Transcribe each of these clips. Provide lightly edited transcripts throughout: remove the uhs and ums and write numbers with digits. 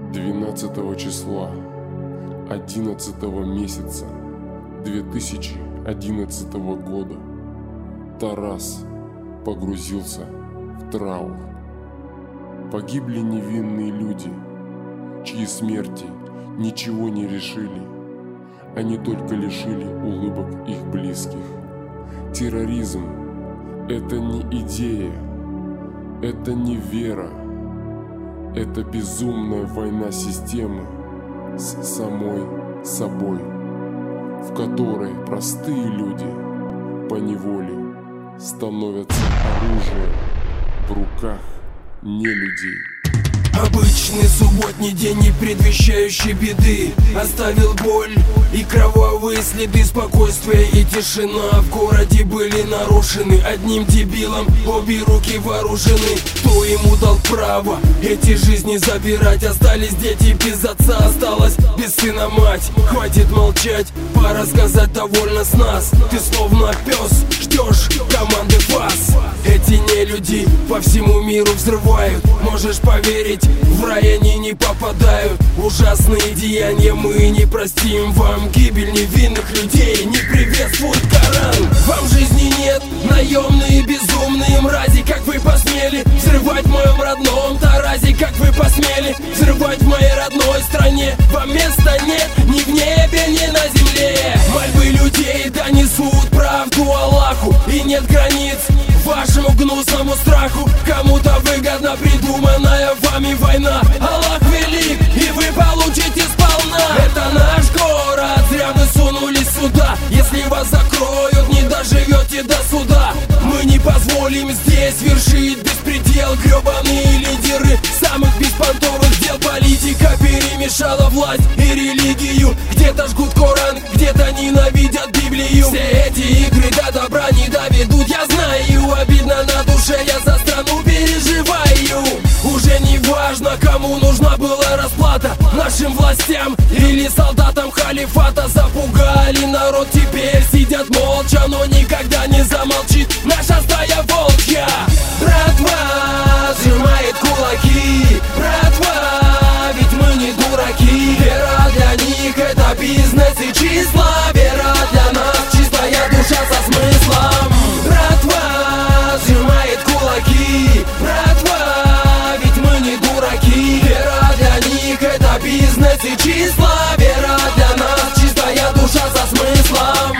12 числа 11 месяца 2011 года Тарас погрузился в траур. Погибли невинные люди, чьи смерти ничего не решили, они только лишили улыбок их близких. Терроризм – это не идея, это не вера, это безумная война системы с самой собой, в которой простые люди поневоле становятся оружием в руках нелюдей. Обычный субботний день, не предвещающий беды, оставил боль и кровавые следы. Спокойствие и тишина в городе были нарушены одним дебилом, обе руки вооружены. Кто ему дал право эти жизни забирать? Остались дети без отца, осталась без сына мать. Хватит молчать, пора сказать довольно с нас. Ты словно пес, ждешь команды вас. Эти нелюди по всему миру взрывают, можешь поверить, в рай они не попадают. Ужасные деяния мы не простим вам. Гибель невинных людей не приветствует Коран. Вам жизни нет, наемные безумные мрази. Как вы посмели взрывать в моем родном Таразе? Как вы посмели взрывать в моей родной стране? Вам места нет ни в небе, ни на земле. Мольбы людей донесут правду Аллаху, и нет границ вашему гнусному страху. Кому-то выгодно придуманная вами война. Аллах велик, и вы получите сполна. Это наш город, зря вы сунулись сюда. Если вас закроют, не доживете до суда. Мы не позволим здесь вершить беспредел. Гребаные лидеры самых беспонтовых дел. Политика перемешала власть и религию. Где-то жгут Коран, где-то ненавидят Библию. Все эти игры до добра не доведут, я знаю. Обидно на душе, я за страну переживаю. Уже не важно, кому нужна была расплата, нашим властям или солдатам халифата. Запугали народ, теперь сидят молча, но никогда не замолчит наша стая волчья. Братва сжимает кулаки, братва, ведь мы не дураки. Вера для них это бизнес и числа, вера для нас чистая душа со смыслом. Братва сжимает кулаки, братва, ведь мы не дураки. Вера для них это бизнес и числа, вера для нас чистая душа со смыслом.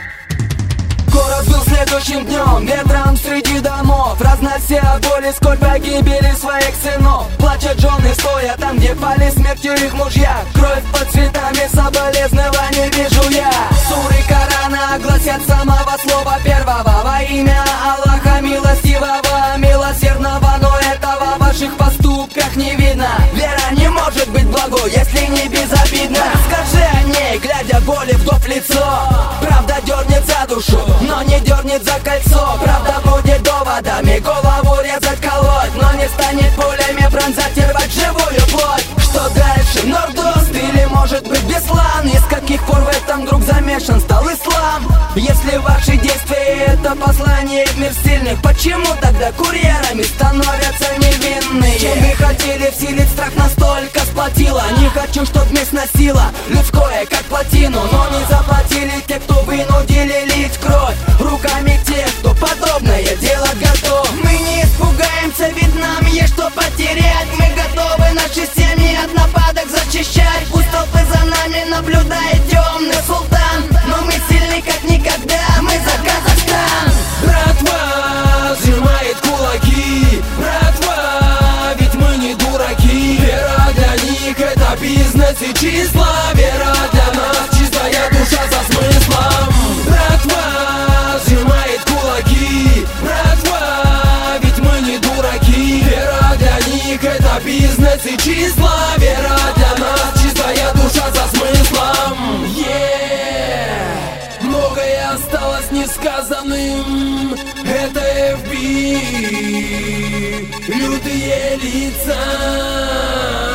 Город был следующим днем, ветром среди домов, разнося боли, сколь погибели своих сынов. Плачут жены, стоя там, где пали смертью их мужья. Кровь под цветами, соболезнования вижу я. Суры Корана гласят самого слова первого: во имя Аллаха милостивого, милосердного. Но этого в ваших поступках не видно. Вера не может быть благой, если не безобидна. Скажи о ней, глядя боли вдоль в лицо. Правда дернет за душу, но не дернет за кольцо. Правда будет доводами голову резать, колоть, но не станет пулями пронзать и рвать живую плоть. Что дальше? Нордост или может быть Беслан? И с каких пор в этом вдруг замешан стал ислам? Если ваши действия это послание в мир сильных, почему тогда курьерами становятся невинные? Чем вы хотели вселить страх, настолько сплотило? Не хочу, чтоб месть носила людское как плотину, но не заплатили те, кто вынудили лить кровь руками тех, кто подобное делать готов. Мы не испугаемся, ведь нам есть что потерять. Мы готовы наши семьи от нападок зачищать. Пусть толпы за нами наблюдает темный султан, но мы сильны как никогда, мы за Казахстан. Братва сжимает кулаки, братва, ведь мы не дураки. Вера для них это бизнес и числа, вера для нас чистая душа со смыслом. Братва сжимает кулаки, братва, ведь мы не дураки. Вера для них это бизнес и числа, вера для нас чистая душа со смыслом. Многое осталось несказанным, это FB, лютые лица.